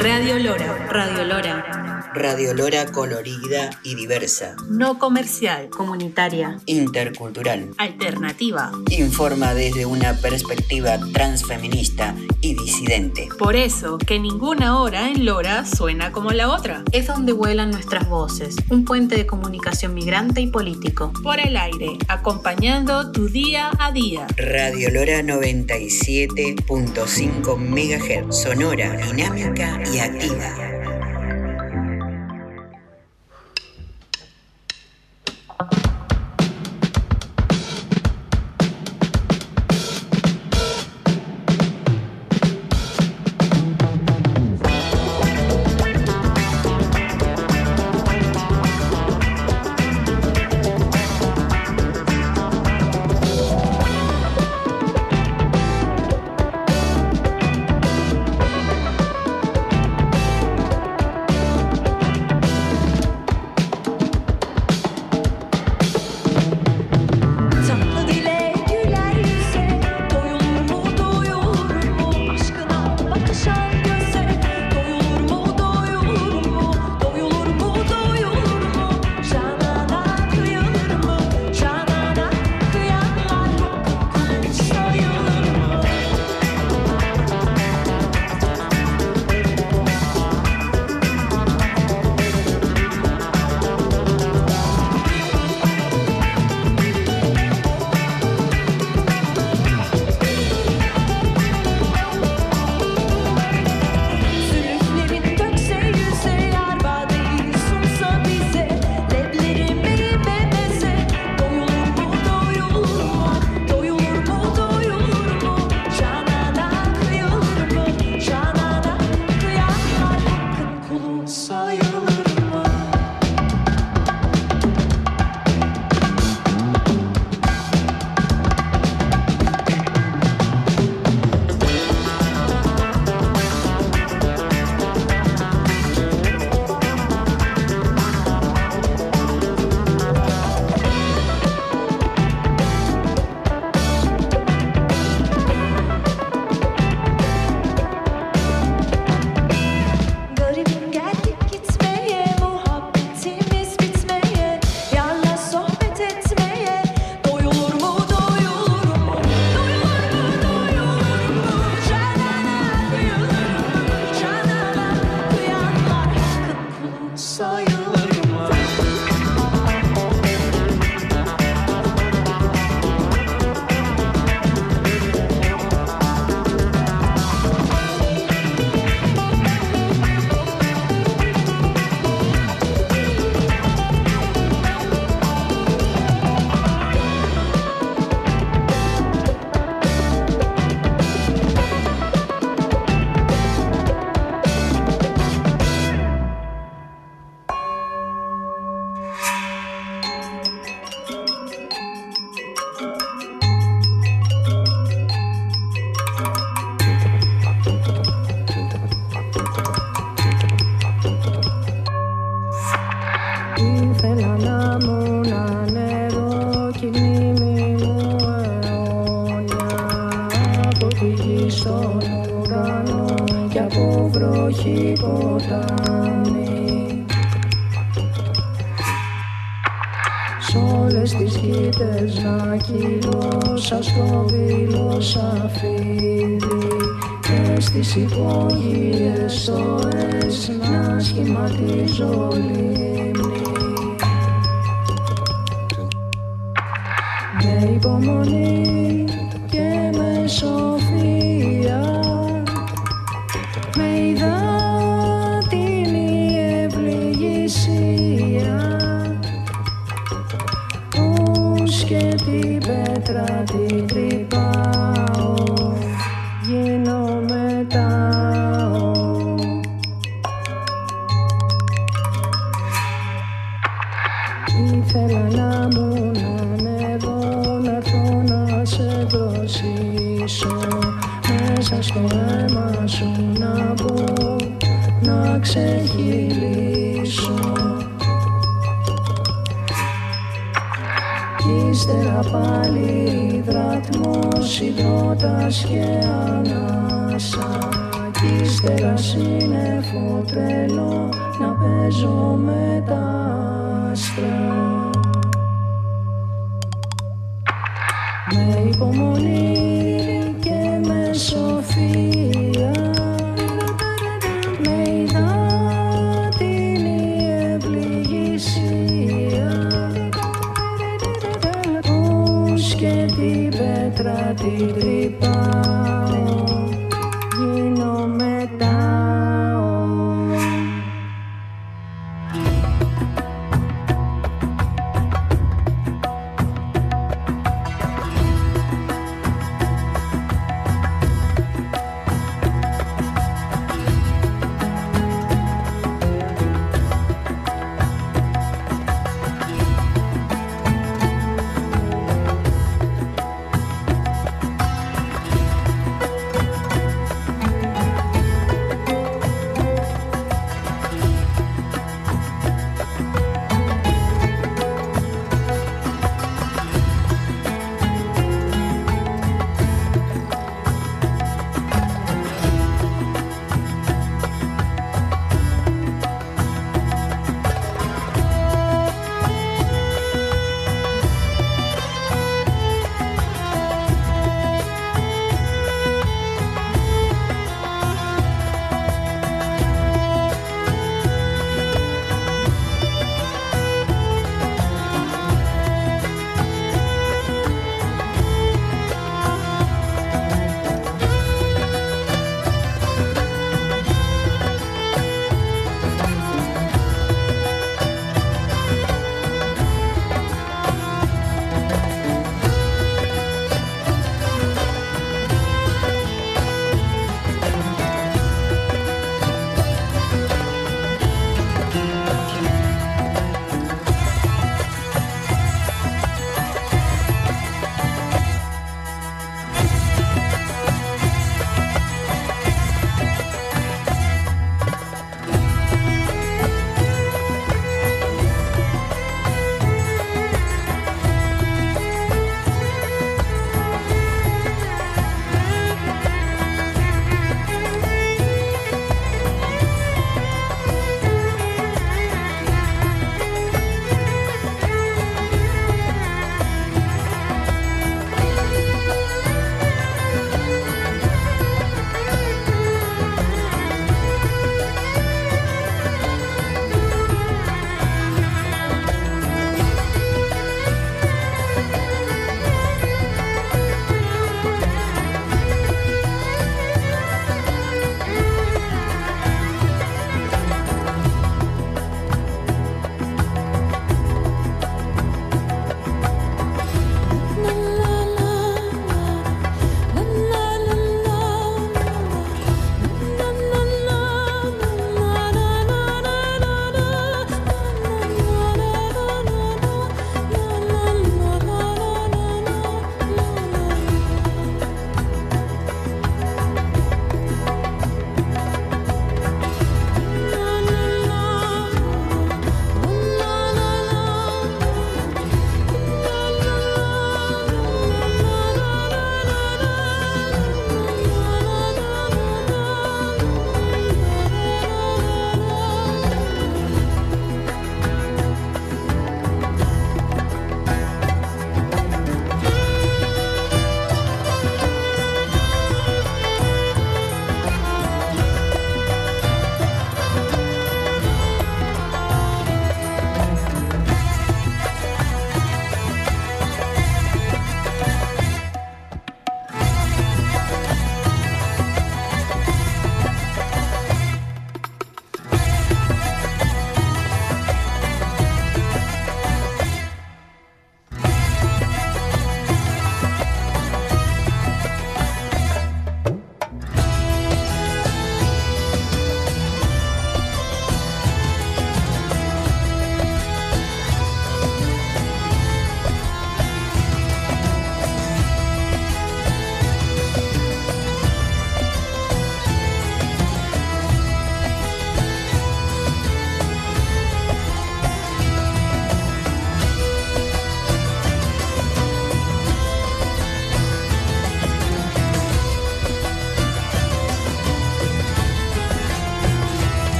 Radio Lora. Radio Lora. Radio Lora colorida y diversa. No comercial. Comunitaria. Intercultural. Alternativa. Informa desde una perspectiva transfeminista y disidente. Por eso, que ninguna hora en Lora suena como la otra. Es donde vuelan nuestras voces. Un puente de comunicación migrante y político. Por el aire, acompañando tu día a día. Radio Lora 97.5 MHz. Sonora, dinámica y activa. Ύστερα πάλι υδρατμός, υδρότας και ανάσα. ύστερα σύννεφο τρελό να παίζω με τα άστρα. Με υπομονή και με σοφία, με υδάτινη ευληγησία, ως και την πέτρα την τρυπάω, γίνομαι τάω.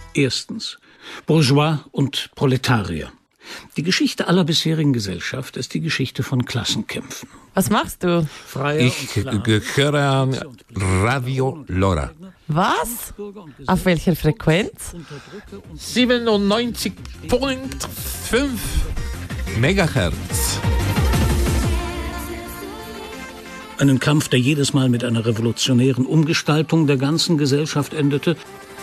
Erstens, Bourgeois und Proletarier. Die Geschichte aller bisherigen Gesellschaft ist die Geschichte von Klassenkämpfen. Was machst du? Ich höre Radio Lora. Was? Auf welcher Frequenz? 97,5 Megahertz. Einen Kampf, der jedes Mal mit einer revolutionären Umgestaltung der ganzen Gesellschaft endete.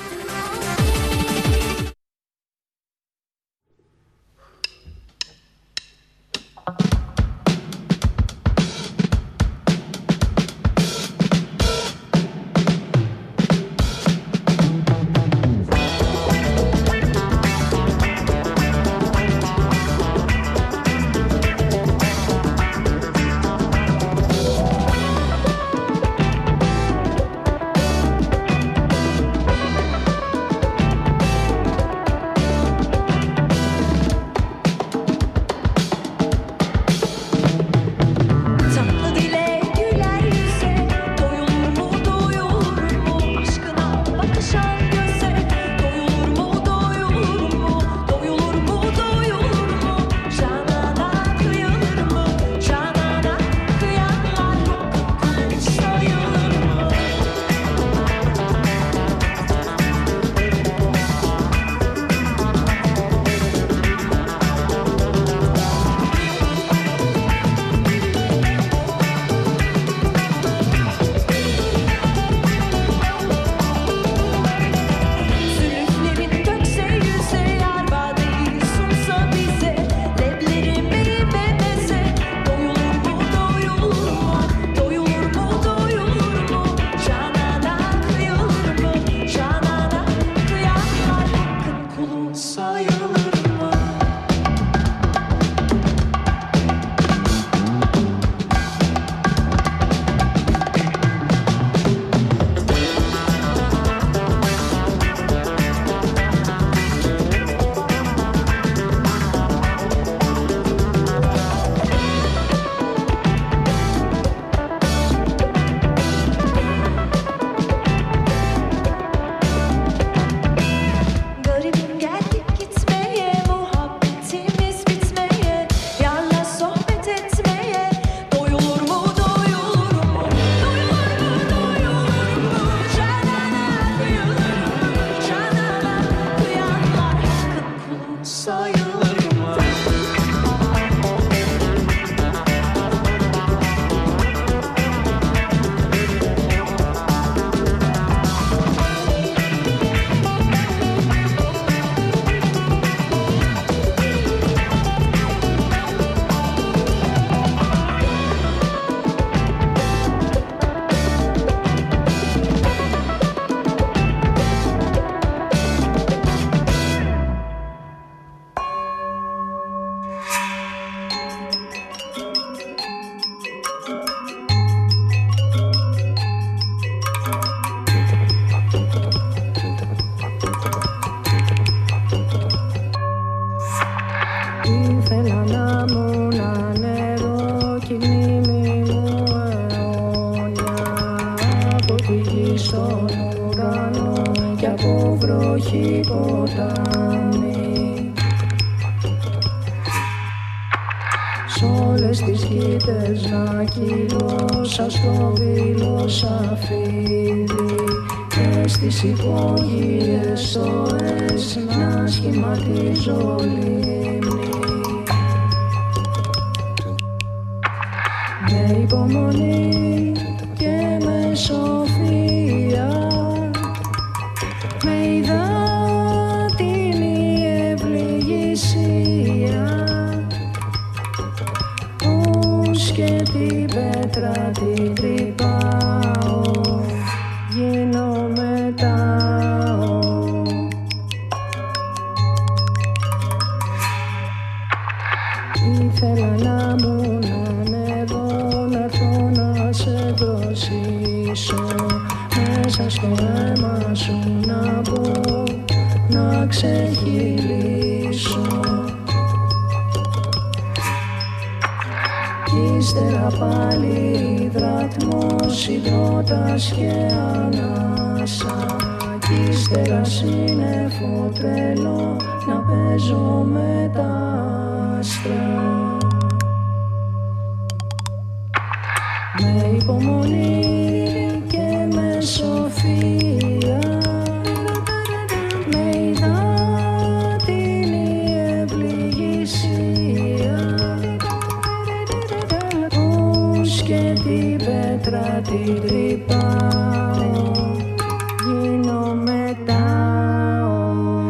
Σ' όλες τις κοίτες να κυλώσα στο βήλο σαφίδι και στις υπόγειες σοές να σχηματίζω λίμνη. Με υπομονή και με σοφία με υδάτινη ευληγησία πως και την πέτρα την τρυπάω γίνομαι τάω. Ήθελα να μου να έρθω να σε δροσίσω μέσα στο αίμα σου να μπω να ξεχυλήσω κι ύστερα πάλι υδρατμός, υδρότας και ανάσα Ύστερα σύννεφο τρελό να παίζω με τα άστρα. Με υπομονή και με σοφία, με υδάτινη ευληγησία, ως και την πέτρα την τρυπάω, γίνομαι τάω.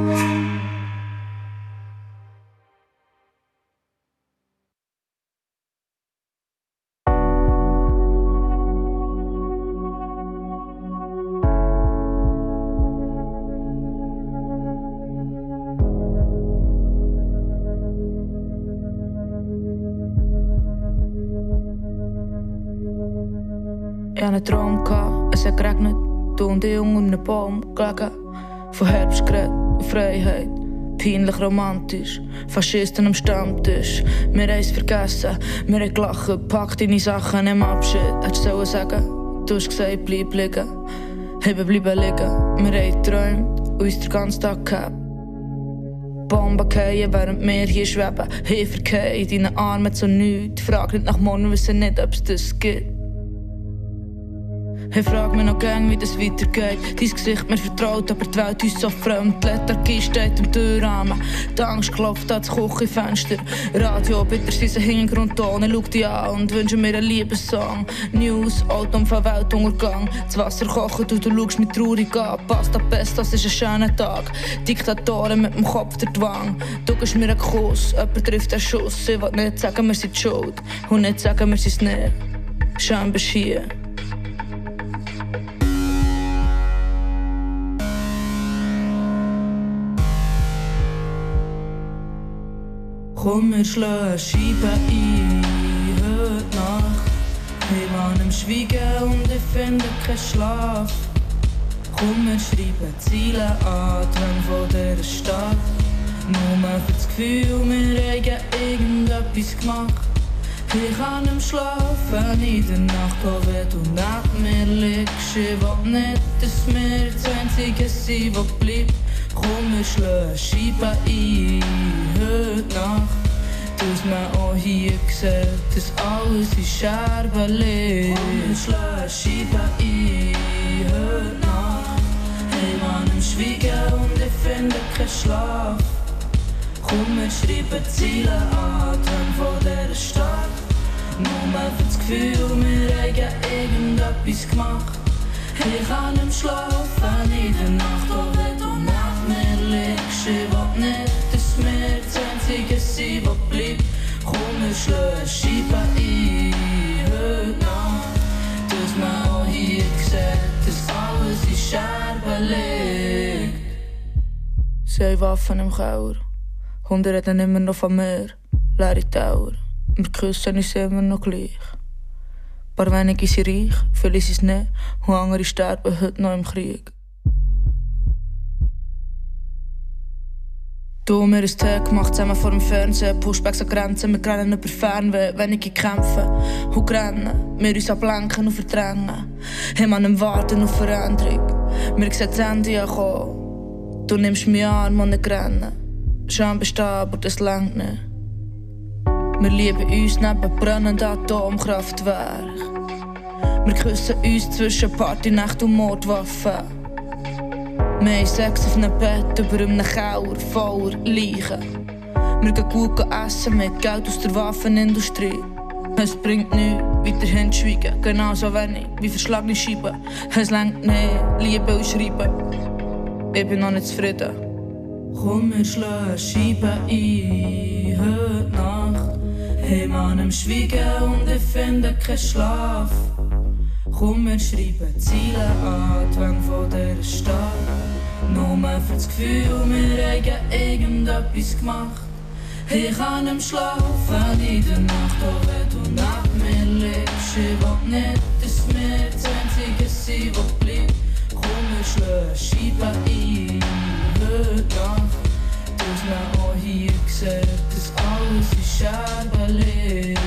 Ich hatte einen Traum, es hat geregnet, du und ich unter einem Baum gelegen. Von Herbst geredet und Freiheit, peinlich romantisch, Faschisten am Stammtisch. Wir haben es vergessen, wir haben gelacht, pack deine Sachen im Abschied. Hättest du sagen, du hast gesagt, bleib liegen. Haben bleiben liegen, wir haben geträumt und uns den ganzen Tag gehabt. Bomben fallen, während wir hier schweben. Hilfe in deinen Armen zu nichts. Frag nicht nach morgen, wissen nicht, ob es das gibt. Ich frag mich noch gern, wie das weitergeht. Dein Gesicht mir vertraut, aber die Welt uns so fremd. Die Lethargie steht im Türrahmen. Die Angst klopft an das Küchenfenster. Radio, bitte sein Hintergrundton. Ich schau dich an und wünsche mir einen Liebessong. News, Autounfall, Weltuntergang. Das Wasser kocht und du schaust mich traurig an. Pasta Pesto, das ist ein schöner Tag. Diktatoren mit dem Kopf der Wang. Du gibst mir einen Kuss, jemand trifft einen Schuss. Ich will nicht sagen, wir sind schuld. Und nicht sagen, wir sind nicht. Schön bist hier. Komm, wir schlagen Scheiben ein, heute Nacht. Wir waren im Schweigen und ich finde keinen Schlaf. Komm, wir schreiben Ziele an, Träume von dieser Stadt. Nur für das Gefühl, wir haben irgendetwas gemacht. Ich kann nicht schlafen in der Nacht, auch wenn du neben mir liegst. Ich will nicht, dass wir das Einzige sind, was bleibt. Komm, wir schlagen Scheiben ein, heute Nacht. Dass man auch hier sieht, dass alles in Scherben liegt. Komm, wir schlagen Scheiben ein, heute Nacht. Ich war im Schweigen und ich finde keinen Schlaf. Komm, wir schreiben Ziele an, Träume von dieser Stadt. Nur für das Gefühl, wir haben irgendetwas gemacht. Ich kann nicht schlafen in der Nacht, auch wenn du neben mir liegst. Ich will nicht, dass wir das Einzige sind, was bleibt. Komm, wir schlagen Scheiben ein, heute Nacht. Dass man auch hier sieht, dass alles in Scherben liegt. Sie haben Waffen im Keller. Hunde reden immer noch von mir. Leere Tower. Wir küssen uns immer noch gleich. Ein paar wenige sind reich, viele sind es nicht. Und andere sterben heute noch im Krieg. Du mir ein Tee gemacht, zusammen vor dem Fernsehen. Pushbacks an Grenzen, wir rennen über Fernweh. Wenige kämpfen und rennen. Wir uns ablenken und verdrängen. Haben an einem Warten auf Veränderung. Wir sehen das Ende ankommen. Du nimmst mich Arm und nicht rennen. Schön bestehen, aber das längt nicht. Wir lieben uns neben brennenden Atomkraftwerk. Wir küssen uns zwischen Partynacht und Mordwaffen. Wir haben Sex auf einem Bett über einem Keller voller Leichen. Wir gehen gut essen mit Geld aus der Waffenindustrie. Es bringt nichts, weiterhin zu schweigen, genauso wenig wie verschlagene Scheiben. Es längt nicht, lieben und schreiben. Ich bin noch nicht zufrieden. Komm, wir schlagen Scheiben ein, heute Nacht. Ich war im Schweigen und ich finde keinen Schlaf. Komm, wir schreiben Ziele an, Träume von dieser Stadt. Nur für das Gefühl, wir haben irgendetwas gemacht. Ich kann nicht schlafen in der Nacht, auch wenn du neben mir liegst. Ich will nicht, dass wir das Einzige sind, was bleibt. Komm, wir schlagen Scheiben ein, heute Nacht. Dass man auch hier sieht, dass alles in Scherben liegt.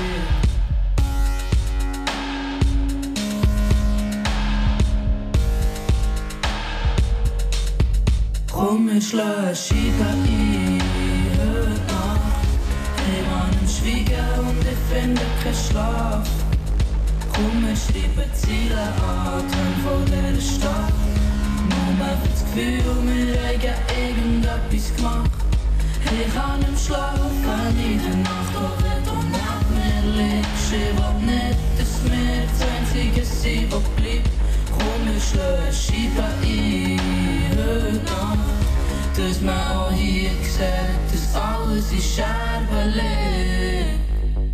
schlagen Scheibe ein, heute Nacht. Ich bin am Schweigen und ich finde keinen Schlaf. Komm, wir schreiben Ziele an, Träume von dieser Stadt. Nur für das Gefühl, wir haben irgendetwas gemacht. Ich kann nicht schlafen in der Nacht, auch wenn du nach mir liegst. Ich will nicht, dass wir das Einzige sind, was bleibt. Komm, wir schlagen Scheibe ein, heute Nacht. Dass man auch hier sieht, dass alles in Scherben liegt.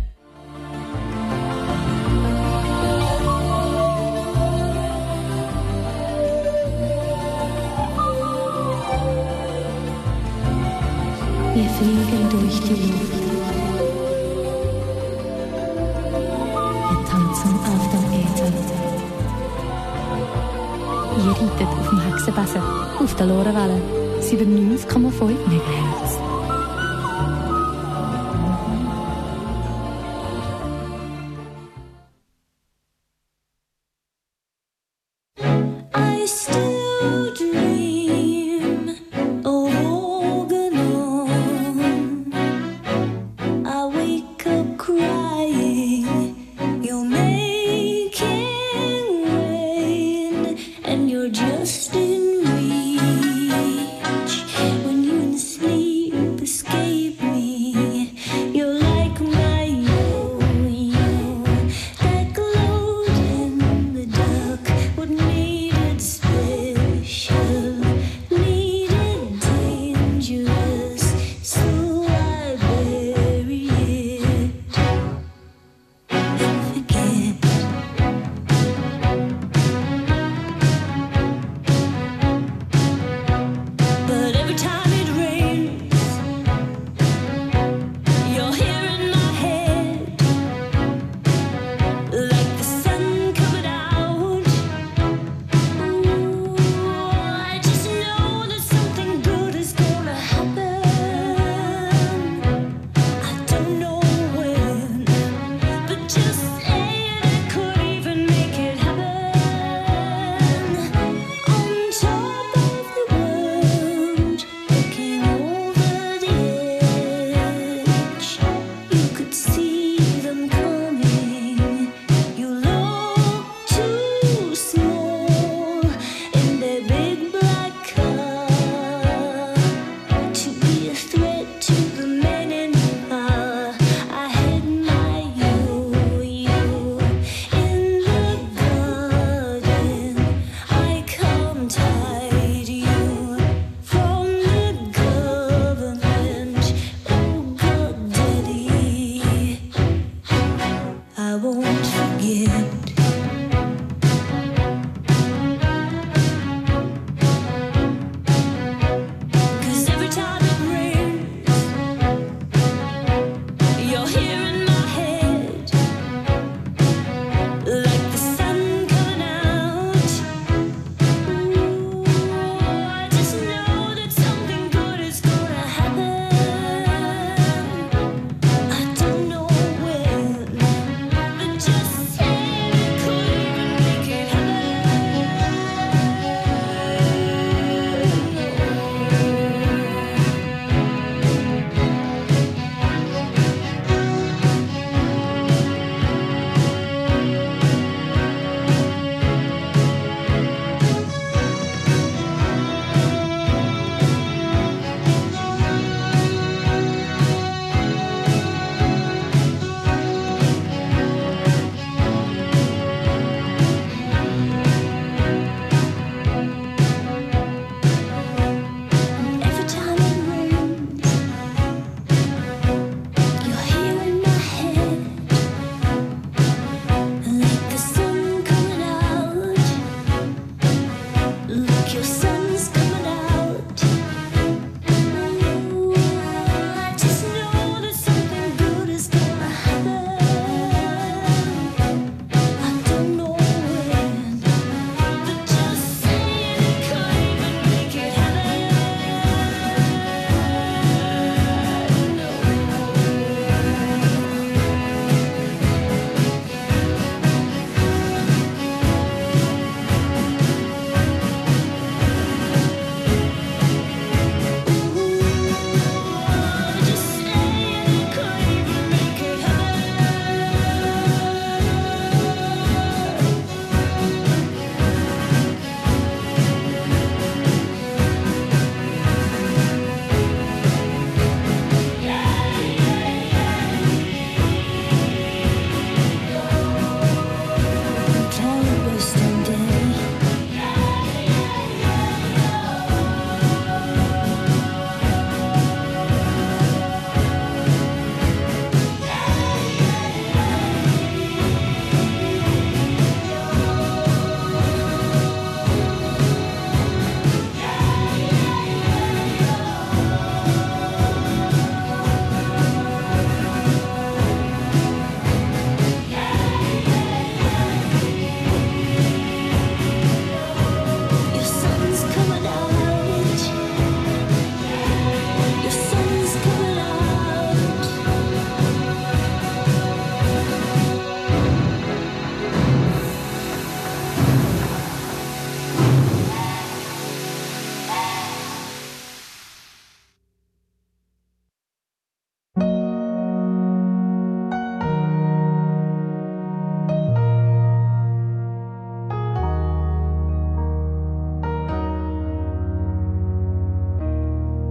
Wir fliegen durch die Luft. Wir tanzen auf dem Äther. Ihr reitet auf dem Hexenbesen, auf der Lorenwelle, 97,5 MHz. Just in reach when you sleep escape me. You're like my yo-yo that glowed in the dark. What made it special, made it dangerous, so I bury it and forget. But every time it rains, you're here in my head, like the sun coming out. Ooh, I just know that something good is gonna happen. I don't know when, but just saying it could even make it happen. On top of the world, looking over the edge, you could see them coming. You look too small in their big black car to be a threat to the men in power. I had my yo-yo in the garden. I can't hide you from the government. Oh God, Daddy, I won't forget. Cause every time it rains, you're here in my head, like the sun coming out. Ooh, I just know that something good is gonna happen. I don't know when, but just saying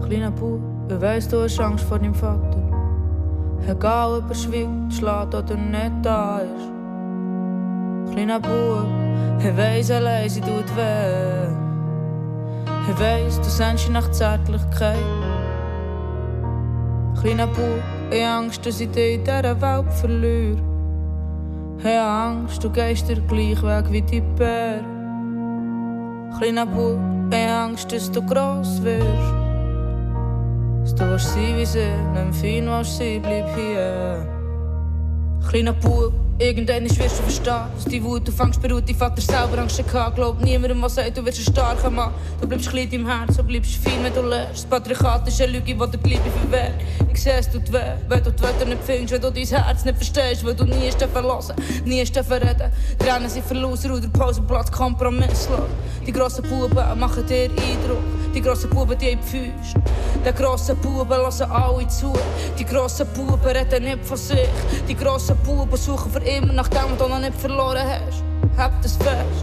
Kleiner Bub, ich weiss, du hast Angst vor deinem Vater. Egal ob er schweigt, schlägt oder nicht da ist. Kleiner Bub, ich weiss, allein sie tut weh. Ich weiss, du sehnst dich nach Zärtlichkeit. Kleiner Bub, ich hab Angst, dass ich dich in dieser Welt verliere. Ich hab Angst, du gehst den gleichen Weg wie die Bär. Kleiner Bub, ich hab Angst, dass du gross wirst. Dass du willst sein wie sie, nimm fein willst sein, bleib hier. Kleiner Bub, irgendwann wirst du verstehen, dass die Wut, du fängst beruht, dein Vater selber Angst gehabt. Glaub niemandem, was sagt, du wirst ein starker Mann. Du bleibst klein im Herz, du bleibst fein, wenn du lernst. Das Patriarchat ist eine Lüge, die dir die Liebe verwehrt. Ich seh, es tut weh, wenn du die Wörter nicht findest, wenn du dein Herz nicht verstehst, weil du nie hast verlassen, nie hast reden. Tränen sind Verlust, Ruder, Pausenplatz, kompromisslos. Die grossen Buben machen dir Eindruck, die grossen Buben, die haben die Füße. Die grossen Buben lassen alle zu, die grossen Buben reden nicht von sich. Die grossen Buben suchen für immer nach dem, was du noch nicht verloren hast. Hab das fest.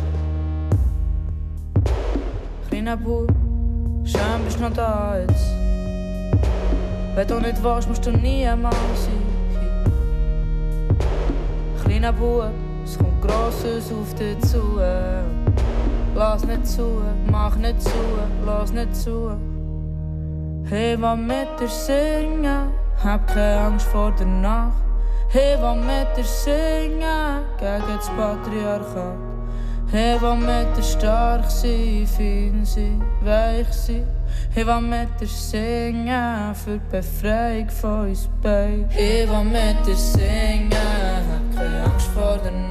Kleiner Bub, schön bist du noch da jetzt. Wenn du nicht willst, musst du niemals sein. Kleiner Bub, es kommt Grosses auf dich zu. Lass nicht zu, mach nicht zu, lass nicht zu. Ich will mit dir singen, hab keine Angst vor der Nacht. Ich will mit dir singen, gegen das Patriarchat. Ich will mit dir stark sein, fein sein, weich sein. Ich will mit dir singen, für die Befreiung von uns beiden. Ich will mit dir singen.